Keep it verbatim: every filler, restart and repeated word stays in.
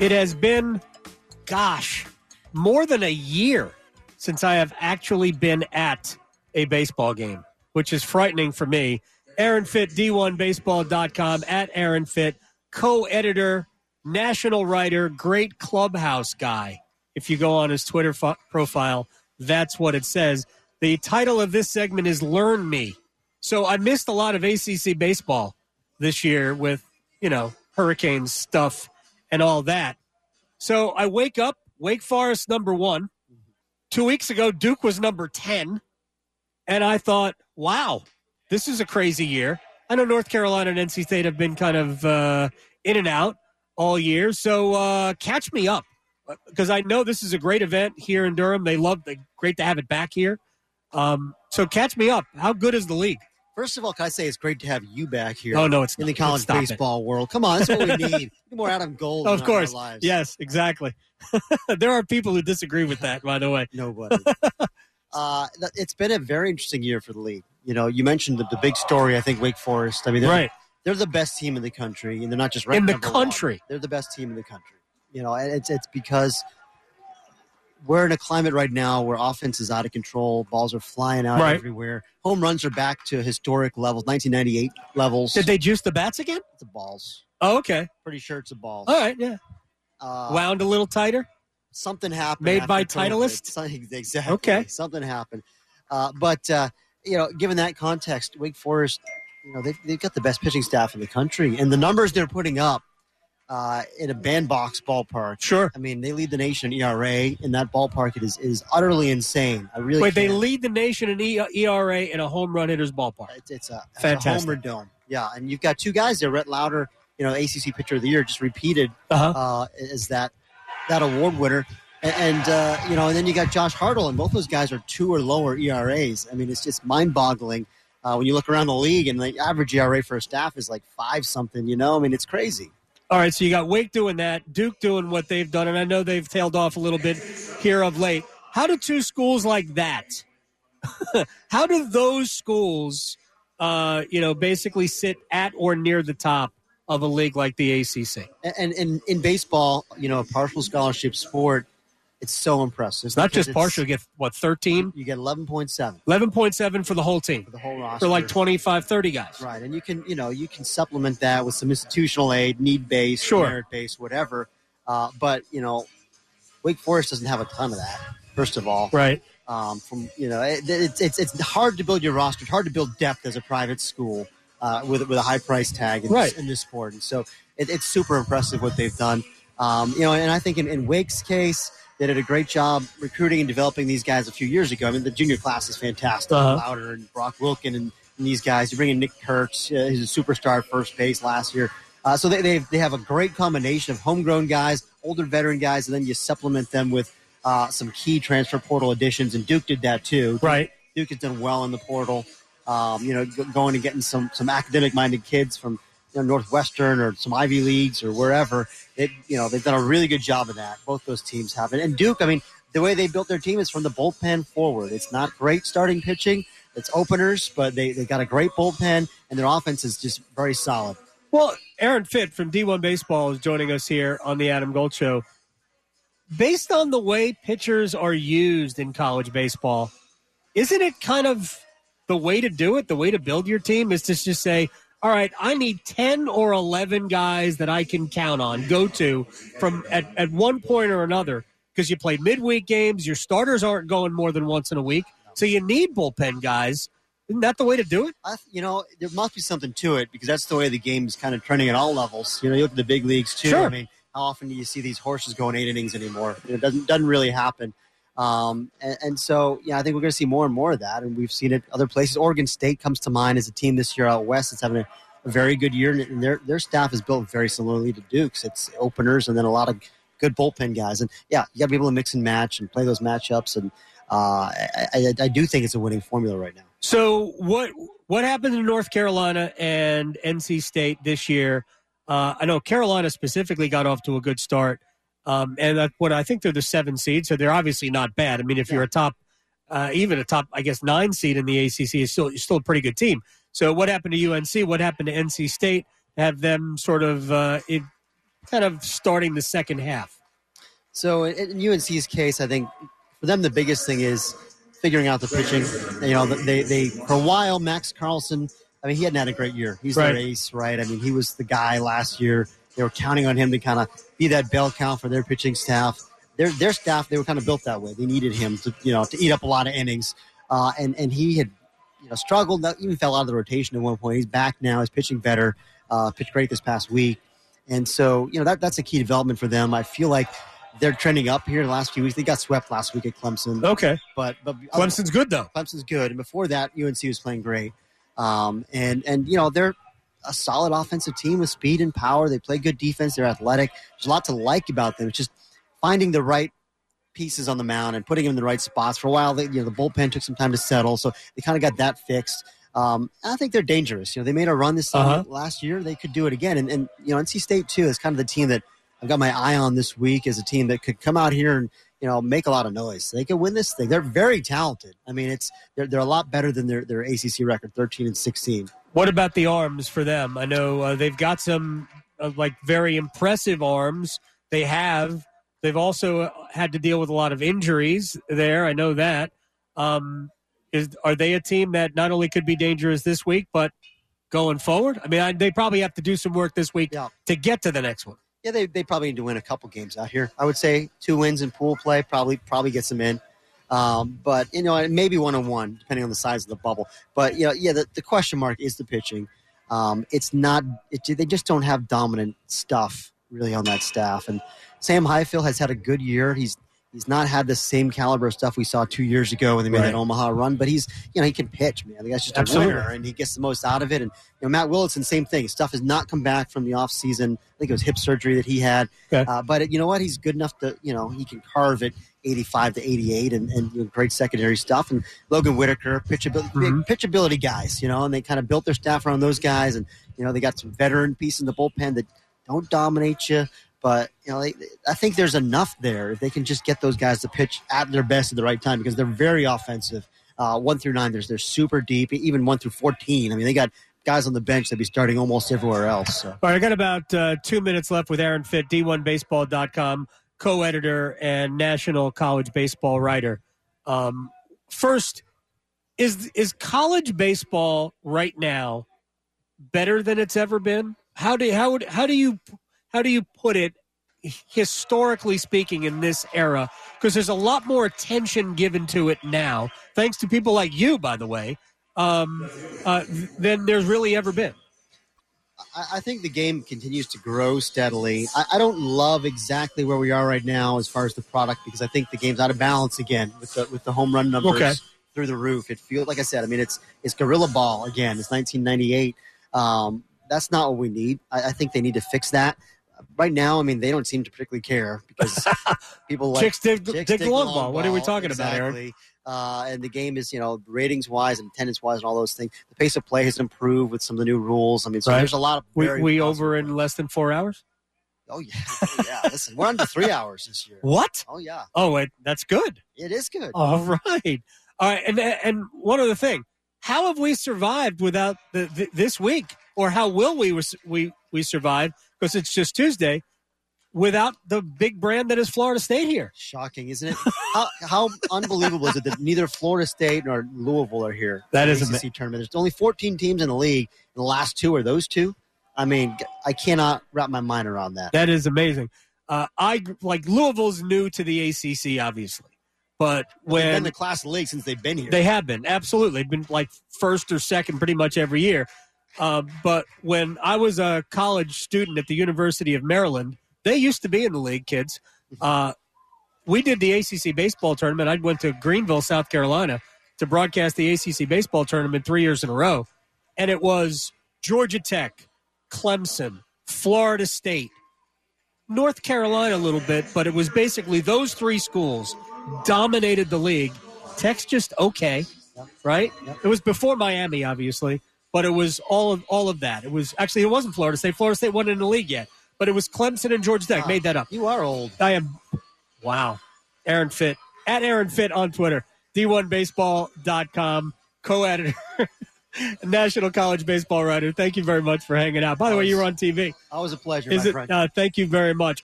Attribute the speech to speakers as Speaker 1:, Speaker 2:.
Speaker 1: It has been, gosh, more than a year since I have actually been at a baseball game, which is frightening for me. Aaron Fitt, D one baseball dot com, at Aaron Fitt, co-editor, national writer, great clubhouse guy. If you go on his Twitter fo- profile, that's what it says. The title of this segment is Learn Me. So I missed a lot of A C C baseball this year with, you know, Hurricanes stuff and all that. So I wake up, Wake Forest number one. Two weeks ago, Duke was number ten. And I thought, wow, this is a crazy year. I know North Carolina and N C State have been kind of uh, in and out all year. So uh, catch me up, because I know this is a great event here in Durham. They love the great to have it back here. Um, so catch me up. How good is the league?
Speaker 2: First of all, can I say it's great to have you back here?
Speaker 1: Oh, no, it's
Speaker 2: in
Speaker 1: not.
Speaker 2: the college
Speaker 1: Stop
Speaker 2: baseball it. world. Come on, that's what we need. More Adam Gold.
Speaker 1: Of
Speaker 2: in
Speaker 1: course.
Speaker 2: Our lives.
Speaker 1: Yes, exactly. There are people who disagree with that, by the way.
Speaker 2: Nobody. uh, it's been a very interesting year for the league. You know, you mentioned the, the big story, I think, Wake Forest. I mean, they're,
Speaker 1: right.
Speaker 2: they're the best team in the country, and they're not just
Speaker 1: in the
Speaker 2: number
Speaker 1: country.
Speaker 2: One. They're the best team in the country. You know, and it's it's because we're in a climate right now where offense is out of control. Balls are flying out
Speaker 1: right.
Speaker 2: everywhere. Home runs are back to historic levels, nineteen ninety-eight levels.
Speaker 1: Did they juice the bats again?
Speaker 2: It's a balls.
Speaker 1: Oh, okay.
Speaker 2: Pretty sure it's a balls.
Speaker 1: All right, yeah.
Speaker 2: Uh,
Speaker 1: Wound a little tighter?
Speaker 2: Something happened.
Speaker 1: Made by
Speaker 2: COVID.
Speaker 1: Titleist?
Speaker 2: Something, exactly.
Speaker 1: Okay.
Speaker 2: Something happened. Uh, but, uh, you know, given that context, Wake Forest, you know, they've, they've got the best pitching staff in the country. And the numbers they're putting up, Uh, in a bandbox ballpark.
Speaker 1: Sure.
Speaker 2: I mean, they lead the nation in E R A. In that ballpark, it is, is utterly insane. I really
Speaker 1: Wait,
Speaker 2: can't.
Speaker 1: they lead the nation in E R A in a home run hitter's ballpark.
Speaker 2: It's, it's, a, it's
Speaker 1: Fantastic.
Speaker 2: a homer dome. Yeah, and you've got two guys there. Rhett Lauder, you know, A C C Pitcher of the Year, just repeated
Speaker 1: uh-huh.
Speaker 2: uh, as that that award winner. And, and uh, you know, and then you got Josh Hartle, and both those guys are two or lower E R As. I mean, it's just mind-boggling uh, when you look around the league, and the average E R A for a staff is like five-something, you know? I mean, it's crazy.
Speaker 1: All right, so you got Wake doing that, Duke doing what they've done, and I know they've tailed off a little bit here of late. How do two schools like that, how do those schools, uh, you know, basically sit at or near the top of a league like the A C C?
Speaker 2: And, and in baseball, you know, a partial scholarship sport, it's so impressive.
Speaker 1: It's not just partial. You get, what, thirteen?
Speaker 2: You get eleven point seven.
Speaker 1: eleven point seven for the whole team.
Speaker 2: For the whole roster.
Speaker 1: For like twenty-five, thirty guys.
Speaker 2: Right, and you can, you know, you can supplement that with some institutional aid, need-based,
Speaker 1: sure.
Speaker 2: merit-based, whatever. Uh, but, you know, Wake Forest doesn't have a ton of that, first of all.
Speaker 1: Right.
Speaker 2: Um, from, you know, it, it's, it's it's hard to build your roster. It's hard to build depth as a private school uh, with, with a high price tag in,
Speaker 1: right.
Speaker 2: this, in this sport. And so it, it's super impressive what they've done. Um, you know, and I think in, in Wake's case, they did a great job recruiting and developing these guys a few years ago. I mean, the junior class is fantastic.
Speaker 1: Uh-huh.
Speaker 2: Lauder and Brock Wilkin and, and these guys. You bring in Nick Kurtz. Uh, he's a superstar at first base last year. Uh, so they they they have a great combination of homegrown guys, older veteran guys, and then you supplement them with uh, some key transfer portal additions. And Duke did that too.
Speaker 1: Right.
Speaker 2: Duke has done well in the portal. Um, you know, g- going and getting some some academic-minded kids from you know, Northwestern or some Ivy Leagues or wherever. It, you know, they've done a really good job of that. Both those teams have. And Duke, I mean, the way they built their team is from the bullpen forward. It's not great starting pitching. It's openers, but they, they got a great bullpen, and their offense is just very solid.
Speaker 1: Well, Aaron Fitt from D one Baseball is joining us here on the Adam Gold Show. Based on the way pitchers are used in college baseball, isn't it kind of the way to do it, the way to build your team is to just say, all right, I need ten or eleven guys that I can count on, go to from at, at one point or another, because you play midweek games, your starters aren't going more than once in a week, so you need bullpen guys. Isn't that the way to do it?
Speaker 2: I, you know, there must be something to it because that's the way the game is kind of trending at all levels. You know, you look at the big leagues too.
Speaker 1: Sure.
Speaker 2: I mean, how often do you see these horses going eight innings anymore? It doesn't doesn't really happen. Um, and, and so, yeah, I think we're going to see more and more of that, and we've seen it other places. Oregon State comes to mind as a team this year out west that's having a, a very good year, and their their staff is built very similarly to Duke's. It's openers and then a lot of good bullpen guys. And, yeah, you got to be able to mix and match and play those matchups, and uh, I, I, I do think it's a winning formula right now.
Speaker 1: So what what happened in North Carolina and N C State this year? Uh, I know Carolina specifically got off to a good start. Um, and that, what I think they're the seven seed, so they're obviously not bad. I mean, if you're a top, uh, even a top, I guess nine seed in the A C C, is still still a pretty good team. So what happened to U N C? What happened to N C State? Have them sort of uh, it, kind of starting the second half?
Speaker 2: So in U N C's case, I think for them the biggest thing is figuring out the pitching. You know, they they for a while Max Carlson. I mean, he hadn't had a great year. He's
Speaker 1: right.
Speaker 2: their ace, right? I mean, he was the guy last year. They were counting on him to kind of be that bell cow for their pitching staff. Their their staff, they were kind of built that way. They needed him to, you know, to eat up a lot of innings. Uh, and and he had, you know, struggled. Even fell out of the rotation at one point. He's back now. He's pitching better. Uh, pitched great this past week. And so, you know, that that's a key development for them. I feel like they're trending up here the last few weeks. They got swept last week at Clemson.
Speaker 1: Okay,
Speaker 2: but but
Speaker 1: Clemson's good though.
Speaker 2: Clemson's good, and before that, U N C was playing great. Um, and and you know they're a solid offensive team with speed and power. They play good defense. They're athletic. There's a lot to like about them. It's just finding the right pieces on the mound and putting them in the right spots. For a while, they, you know, the bullpen took some time to settle, so they kind of got that fixed. Um, I think they're dangerous. You know, they made a run this uh-huh. last year. They could do it again. And, and you know, N C State too is kind of the team that I've got my eye on this week as a team that could come out here and, you know, make a lot of noise. They could win this thing. They're very talented. I mean, it's they're they're a lot better than their their A C C record, thirteen and sixteen.
Speaker 1: What about the arms for them? I know uh, they've got some uh, like very impressive arms. They have. They've also had to deal with a lot of injuries there. I know that. Um, is are they a team that not only could be dangerous this week, but going forward? I mean, I, they probably have to do some work this week yeah. to get to the next one.
Speaker 2: Yeah, they they probably need to win a couple games out here. I would say two wins in pool play probably probably gets them in. Um, but, you know, maybe one on one, depending on the size of the bubble. But, you know, yeah, the, the question mark is the pitching. Um, it's not it, – they just don't have dominant stuff really on that staff. And Sam Highfield has had a good year. He's he's not had the same caliber of stuff we saw two years ago when they made right. that Omaha run. But he's – you know, he can pitch, man. The guy's just Absolutely. a winner, and he gets the most out of it. And, you know, Matt Willitson, same thing. His stuff has not come back from the offseason. I think it was hip surgery that he had. Okay. Uh, but, it, you know what? He's good enough to – you know, he can carve it. eighty-five to eighty-eight and, and you know, great secondary stuff. And Logan Whitaker, pitchability, mm-hmm. pitchability guys, you know, and they kind of built their staff around those guys. And, you know, they got some veteran pieces in the bullpen that don't dominate you. But, you know, they, I think there's enough there if they can just get those guys to pitch at their best at the right time because they're very offensive. Uh, one through nine, there's, they're super deep, even one through fourteen. I mean, they got guys on the bench that be starting almost everywhere else. So.
Speaker 1: All right, I got about uh, two minutes left with Aaron Fitt, D one baseball dot com. Co-editor and national college baseball writer. Um, first, is is college baseball right now better than it's ever been? How do how would how do you how do you put it historically speaking in this era? Because there's a lot more attention given to it now, thanks to people like you, by the way, um, uh, than there's really ever been.
Speaker 2: I think the game continues to grow steadily. I, I don't love exactly where we are right now as far as the product because I think the game's out of balance again with the with the home run numbers
Speaker 1: okay.
Speaker 2: through the roof. It feels like I said. I mean, it's it's guerrilla ball again. It's nineteen ninety-eight. Um, that's not what we need. I, I think they need to fix that. Right now, I mean, they don't seem to particularly care because people like
Speaker 1: chicks dig,
Speaker 2: chicks
Speaker 1: dig
Speaker 2: dig
Speaker 1: the long
Speaker 2: ball.
Speaker 1: ball. What are we talking
Speaker 2: exactly.
Speaker 1: about, Aaron?
Speaker 2: Uh, and the game is, you know, ratings-wise and attendance-wise and all those things. The pace of play has improved with some of the new rules. I mean, so right. there's a lot of very
Speaker 1: We, we over in less than four hours?
Speaker 2: Oh, yeah. Oh, yeah. Listen, we're under three hours this year.
Speaker 1: What?
Speaker 2: Oh, yeah.
Speaker 1: Oh, it, that's good.
Speaker 2: It is good.
Speaker 1: All right. All right, and and one other thing. How have we survived without the, the, this week? Or how will we we, we survive, because it's just Tuesday, without the big brand that is Florida State here?
Speaker 2: Shocking, isn't it? how, how unbelievable is it that neither Florida State nor Louisville are here?
Speaker 1: That is
Speaker 2: the A C C tournament. There's only fourteen teams in the league. The last two are those two. I mean, I cannot wrap my mind around that.
Speaker 1: That is amazing. Uh, I like Louisville's new to the A C C, obviously, but
Speaker 2: well,
Speaker 1: when
Speaker 2: they've been the class of the league since they've been here,
Speaker 1: they have been absolutely been like first or second pretty much every year. Uh, but when I was a college student at the University of Maryland. They used to be in the league, kids. Uh, we did the A C C baseball tournament. I went to Greenville, South Carolina, to broadcast the A C C baseball tournament three years in a row. And it was Georgia Tech, Clemson, Florida State, North Carolina a little bit, but it was basically those three schools dominated the league. Tech's just okay, right? It was before Miami, obviously, but it was all of all of that. It was actually, it wasn't Florida State. Florida State wasn't in the league yet. But it was Clemson and Georgia Tech. Wow. Made that up.
Speaker 2: You are old.
Speaker 1: I am. Wow. Aaron Fitt. At Aaron Fitt on Twitter. D one baseball dot com. Co-editor National College baseball writer. Thank you very much for hanging out. By the way, you were on T V.
Speaker 2: Always a pleasure,
Speaker 1: Is
Speaker 2: my
Speaker 1: it,
Speaker 2: friend.
Speaker 1: uh, thank you very much.